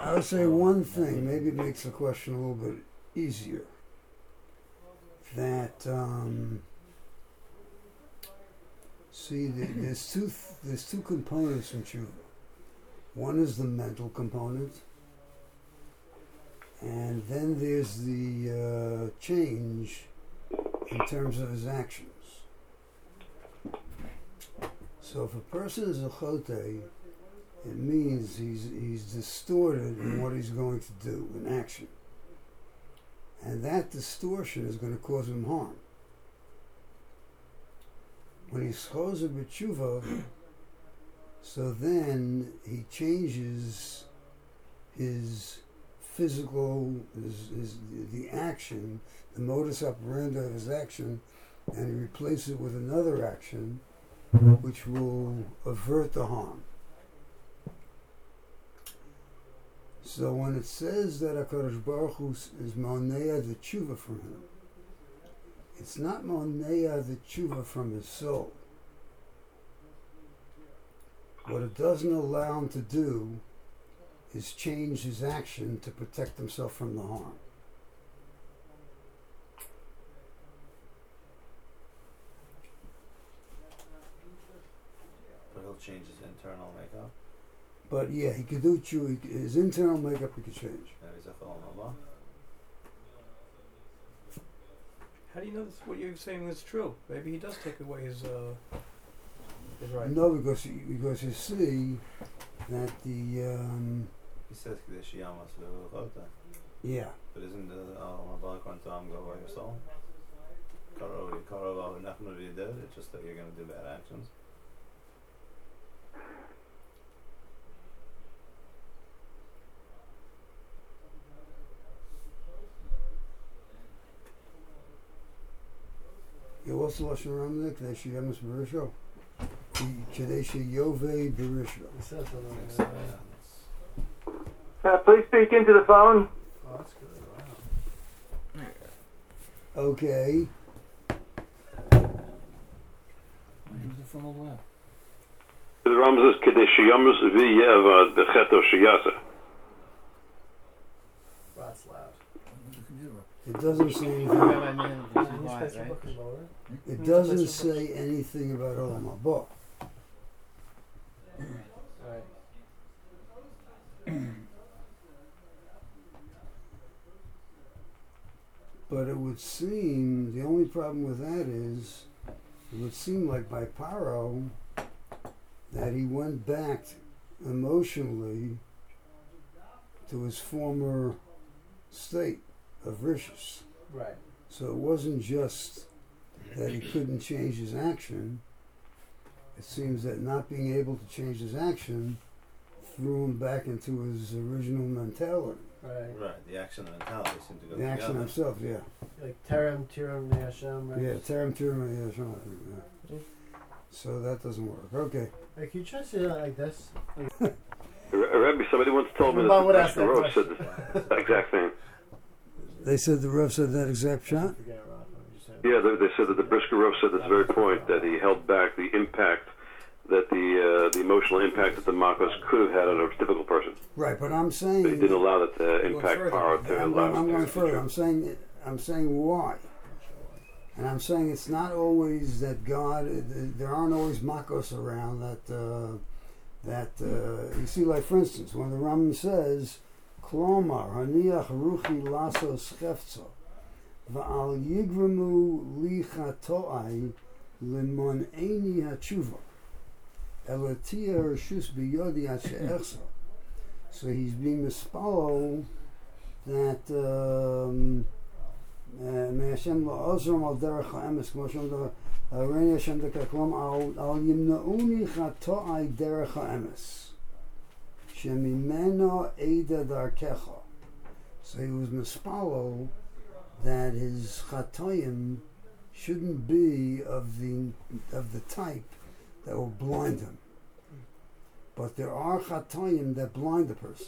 I would say one thing, maybe it makes the question a little bit easier. That there's two components in tshuva. One is the mental component, and then there's the change in terms of his actions. So if a person is a chotei, it means he's distorted in what he's going to do in action. And that distortion is going to cause him harm. When he's chozer b'tshuva, so then he changes his physical, the action, the modus operandi of his action, and he replaces it with another action which will avert the harm. So when it says that HaKadosh Baruch Hu is monea the tshuva from him, it's not monea the tshuva from his soul. What it doesn't allow him to do is change his action to protect himself from the harm. But he'll change his internal makeup. But yeah, he could do tshuva. His internal makeup he could change. How do you know what you're saying is true? Maybe he does take away his right. No, because you see that the he says Kedeshiyamas v'chota. Yeah. But isn't the Malakon Tom go by your soul? It's just that you're going to do bad actions. You also Lashon Ramnik, Kadesh Yamas Berisho. Kadesh Yove Berisho. Please speak into the phone. Oh, that's good. Wow. Okay. Who's the phone over? The Ramses Kadesh Yamas V'Yeva Becheto Shiyasa. That's loud. It doesn't say anything. It doesn't say anything about Olam Haba. But it would seem, the only problem with that is, it would seem like by Paro, that he went back emotionally to his former state of rishus. Right. So it wasn't just that he couldn't change his action. It seems that not being able to change his action threw him back into his original mentality. Right, the action and mentality seem to go The together. action himself, yeah. Like Terem, Tiram, Hashem, right? Yeah, Terem, Hashem. Yeah. So that doesn't work. Okay. Like, can you try to say that like this? Rabbi, somebody once told me that the Brisker Rav said the exact thing. They said the Rav said that exact shot? Yeah, they said that the Brisker Rav said this very point, that he held back the impact, that the emotional impact that the Makos could have had on a difficult person. Right, but I'm saying... But he didn't allow that to impact power to allow... I'm going further. I'm saying why. And I'm saying it's not always that God... There aren't always Makos around that you see, like, for instance, when the Rambam says, Klomar, Haniach Ruchi Lasos Chefzo, Va'al Yigremu Li Chatoai Limon Eini HaTshuva, Elatia Rishus B'Yodi HaShe'echsa. So he's being mispalo that May Hashem La'ozram Al Derech HaEmes K'mo Shem Reini Hashem Dekaklom Al Yimnauni Chatoai Derech HaEmes Shemimeno Eida Darkecha. So he was mispalo that his chatoyim shouldn't be of the type that will blind him. But there are chatoyim that blind the person.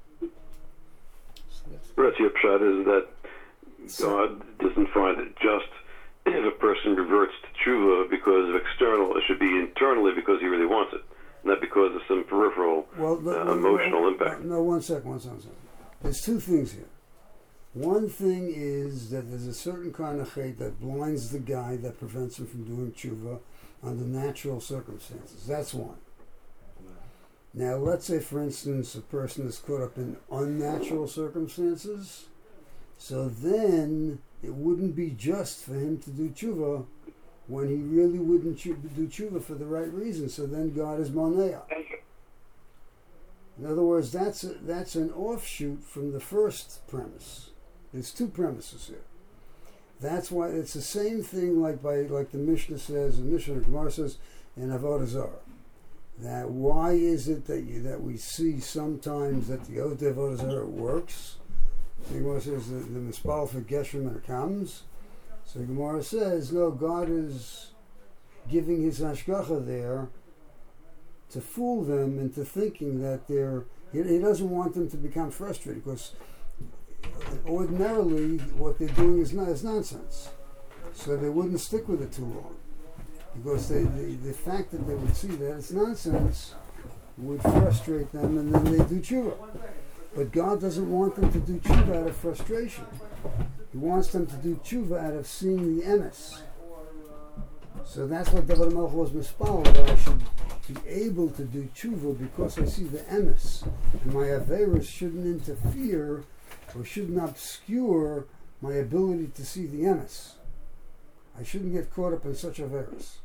Ratzi Pshat is that God doesn't find it just if a person reverts to tshuva because of external. It should be internally because he really wants it. not because of some peripheral emotional impact. No, one second. There's two things here. One thing is that there's a certain kind of hate that blinds the guy, that prevents him from doing tshuva under natural circumstances. That's one. Now, let's say, for instance, a person is caught up in unnatural circumstances, so then it wouldn't be just for him to do tshuva when he really wouldn't do tshuva for the right reason. So then God is monea. In other words, that's an offshoot from the first premise. There's two premises here. That's why it's the same thing like the Mishnah says, the Mishnah Gemara says in Avodah Zarah. That why is it that we see sometimes that the Avodah Zarah works? The Gemara says the Mispal for Geshem and it comes. So the Gemara says, no, God is giving his hashgacha there to fool them into thinking that he doesn't want them to become frustrated, because ordinarily what they're doing is nonsense. So they wouldn't stick with it too long. Because the fact that they would see that it's nonsense would frustrate them, and then they do tshuva. But God doesn't want them to do tshuva out of frustration. He wants them to do tshuva out of seeing the emes. So that's what David HaMelech was mispal, that I should be able to do tshuva because I see the emes. And my averos shouldn't interfere or shouldn't obscure my ability to see the emes. I shouldn't get caught up in such averos.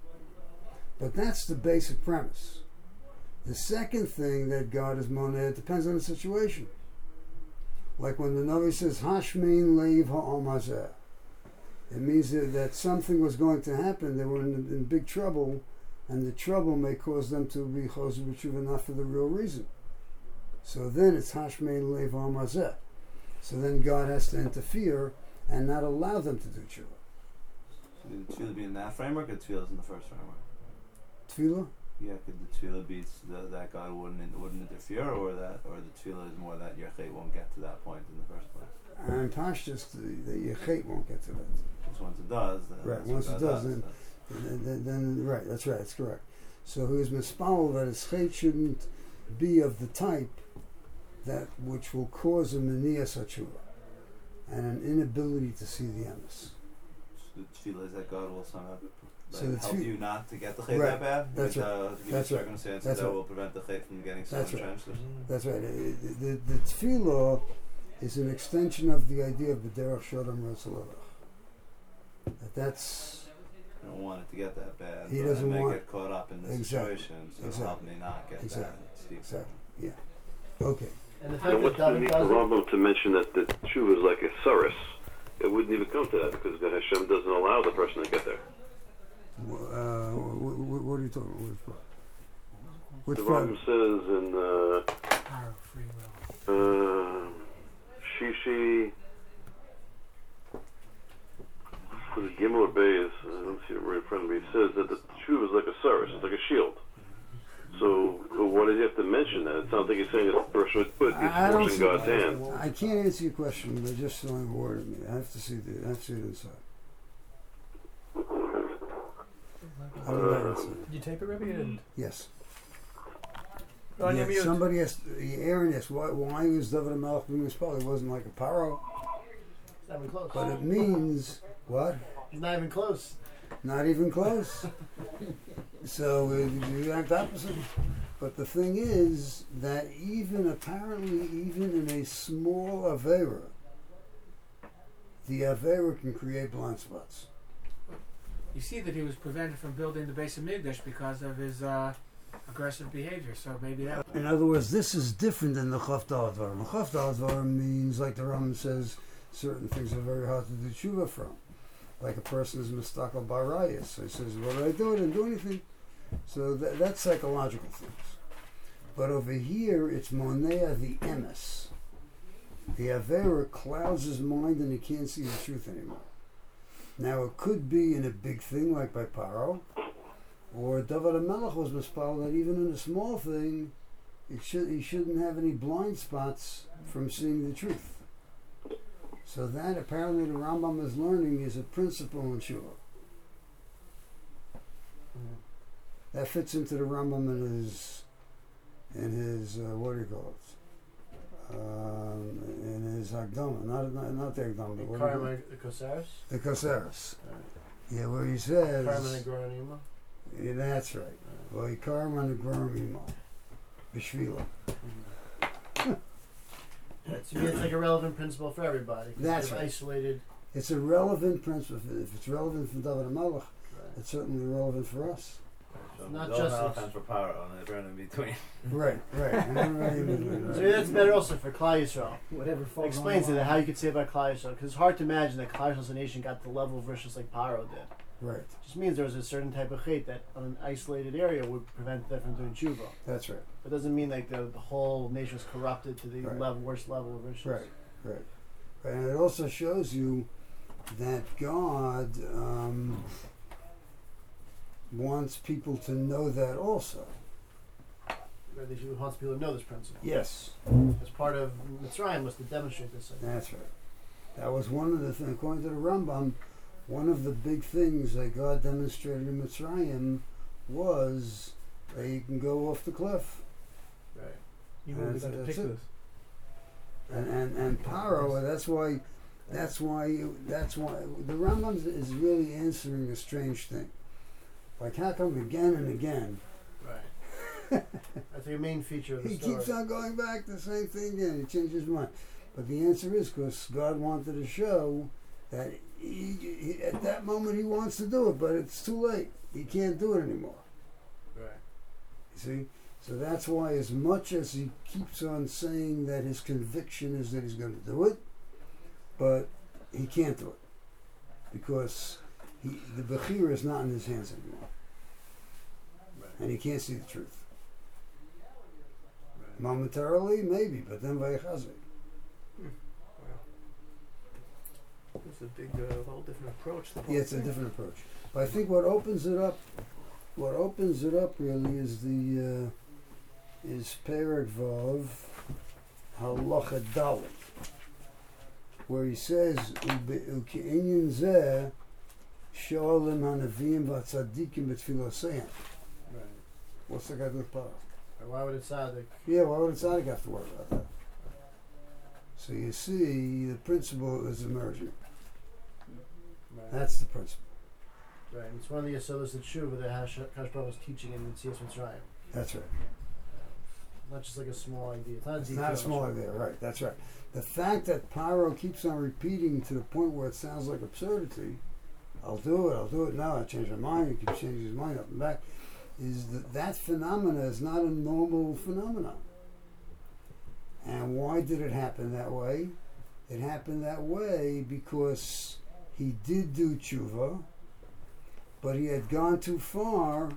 But that's the basic premise. The second thing that God is moneh, it depends on the situation. Like when the Navi says, Hashmein leiv ha'om hazeh. It means that something was going to happen. They were in big trouble, and the trouble may cause them to be choser b'tshuva not for the real reason. So then it's Hashmein leiv ha'om hazeh. So then God has to interfere and not allow them to do tshuva. So could the tefillah be in that framework, or the tefillah is in the first framework? Tefillah? Yeah, could the tefillah be that God wouldn't interfere, or the tefillah is more that your chait won't get to that point in the first place? And Pashtus, the Yechait won't get to that. Because once it does, then Right, once it does, then right, that's right, that's correct. So he was mispal that his chait shouldn't be of the type that which will cause a meniyas hatshuva and an inability to see the emes. So the tefillah is that God will somehow So help you not to get the chait right, that bad? that's right, To give that's you right, circumstances that's that right. will prevent the chait from getting so That's right. entrenched? That's right. The tefillah is an extension of the idea of the derech shodam ratzalach. That's I don't want it to get that bad. He but doesn't I may want- get caught up in the Exactly. situation, so Exactly. help me not get Exactly. that steep. exactly, yeah. Okay. And the And fact that what's the David need for does it, Rambam to mention that the tshuva is like a saris? It wouldn't even come to that because Hashem doesn't allow the person to get there. What are you talking about? Which The part? Rambam says in power of free will. Shishi, was it Gimel or Beis? I don't see it right in front of me. It says that the tshuva is like a saris, it's like a shield. So why did you have to mention that? It sounds like he's saying that the person would put I don't forcing see- God's hand. I can't answer your question. They're just throwing a word at me. I have to see it inside. I don't know. Did you tape it, Rebbe? You didn't. Yes. Go on your Yeah, mute. somebody asked, Aaron asked, why was David HaMelech being mispelled? It wasn't like a paro, He's not even close. but it means what? He's not even close. Not even close. So the exact opposite. But the thing is that even in a small avera, the avera can create blind spots. You see that he was prevented from building the base of Migdash because of his aggressive behavior. So maybe that. In other words, this is different than the Chavdal Dvarim. The Chavdal Dvarim means, like the Rambam says, certain things are very hard to do tshuva from. Like a person is mistakel barayas. So he says, what did I do? I didn't do anything. So that's psychological things. But over here, it's monea the emes. The avera clouds his mind and he can't see the truth anymore. Now it could be in a big thing like by Paro, or David HaMelech was mispal that even in a small thing, he shouldn't have any blind spots from seeing the truth. So that apparently the Rambam is learning is a principle in Shua. that fits into the Rambam in his what do you call it? In his Hagdama, not the Hagdama. The what do you call Karma it? Kosaris? The Kosaris. Alright. Yeah, where he says. Karma Negronima? Yeah, that's right. Well, he karma negronimo, b'shvila. To me, it's like a relevant principle for everybody. 'Cause That's they've right. isolated. It's a relevant principle. If it's relevant for David HaMelech, Right. it's certainly relevant for us. So Not not just just us. offense for power on the burn in between. Right. So maybe that's better also for Klal Yisrael. Whatever falls Explains on it how you could say about Klal Yisrael, because it's hard to imagine that Klal Yisrael as a nation got to the level of vicious like Paro did. Right. It just means there was a certain type of hate that on an isolated area would prevent them from doing tshuva. That's right. It doesn't mean like the whole nation was corrupted to the Right. worst level of vicious. Right. And it also shows you that God wants people to know that also. Right, they should want people to know this principle. Yes. As part of Mitzrayim was to demonstrate this. That's right. That was one of the things, according to the Rambam, one of the big things that God demonstrated in Mitzrayim was that you can go off the cliff. Right. You That's- really got to that's pick it. this. And Paro, that's why the Rambam is really answering a strange thing. Like, how come again and again Right. That's the main feature of the he story. keeps on going back to the same thing again? He changes his mind. But the answer is because God wanted to show that he, at that moment he wants to do it, but it's too late. He can't do it anymore. Right. You see? So that's why, as much as he keeps on saying that his conviction is that he's going to do it, but he can't do it because the Bechira is not in his hands anymore, Right. and he can't see the truth. Right. Momentarily, maybe, but then Vayechazik. It's a big, whole different approach. The whole Yeah, it's a thing. different approach. But I think what opens it up really is the is Perek Vav Halacha Dalet, where he says U'ke'inyan zeh sho'alim hanavim v'atzadikim b'tfiloseim. Right. What's the guy with power? Why would it tzaddik? Yeah, why would a tzaddik have to worry about that? So you see, the principle is emerging. Right. That's the principle. Right. And it's one of the Yesodos of Tshuva that Hashbaz was teaching in Tzias Mitzrayim. That's right. Not just like a small idea. It's not a It's detail. not a small idea, right? That's right. The fact that Paro keeps on repeating to the point where it sounds like absurdity, I'll do it now, I change my mind, he keeps changing his mind up and back, is that phenomena is not a normal phenomenon. And why did it happen that way? It happened that way because he did do tshuva, but he had gone too far,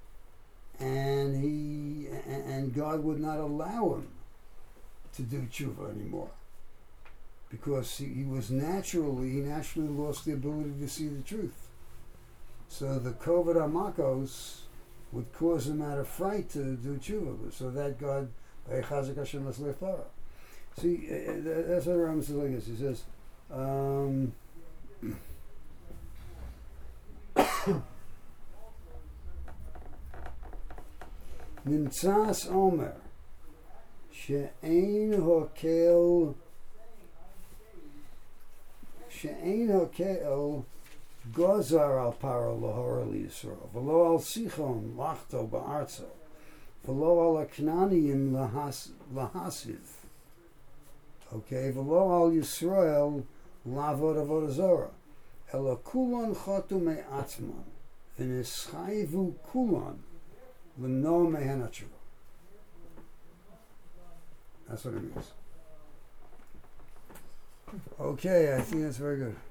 and God would not allow him to do tshuva anymore, because he naturally lost the ability to see the truth. So the Kovod HaMakos would cause him out of fright to do tshuva, so that God, Vayechazik Hashem Leslech Paro. See, that's what the Rambam says like this. He says, Nimtzas Omer She'ein Hokel Gozar al Paro Lahor Yisrael V'lo al Sichon Lachto Ba'arzo V'lo al Aknaniyim Lahasiv, okay, V'lo al Yisrael Lavod Avodah Zorah Ela Kulon Chotu Me'atzman V'nischayvu Kulon L'no Mehen HaTshuva. That's what it means. Okay, I think that's very good.